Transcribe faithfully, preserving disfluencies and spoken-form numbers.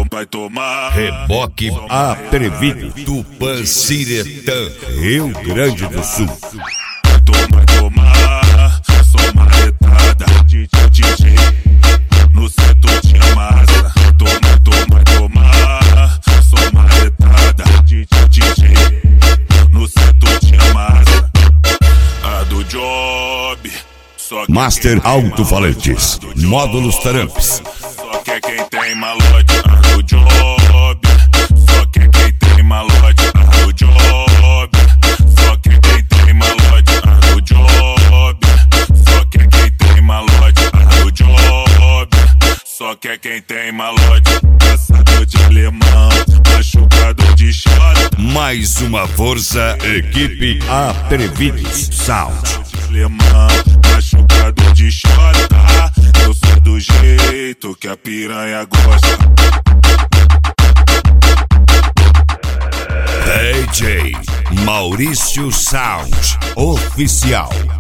vai tomar. Reboque atrevido, Tupanciretã, Rio Grande do Sul. Vai tomar, tomar, só marretada. D J no setor de massa. Toma, toma, tomar, só marretada. D J no setor de massa. A do job. Master Alto-Falantes, Módulos Taramps. Só quer quem tem malote, a do job. Só quer quem tem malote, a do job. Só quer quem tem malote, a do job. Só quer quem tem malote, a do job. Só quer quem tem malote, caçador de alemão, machucador de chota. Mais uma força, equipe Atrevidos Sound. Alemão, machucador de chota. Eu sou do jeito que a piranha gosta. D J Maurício Sound Oficial.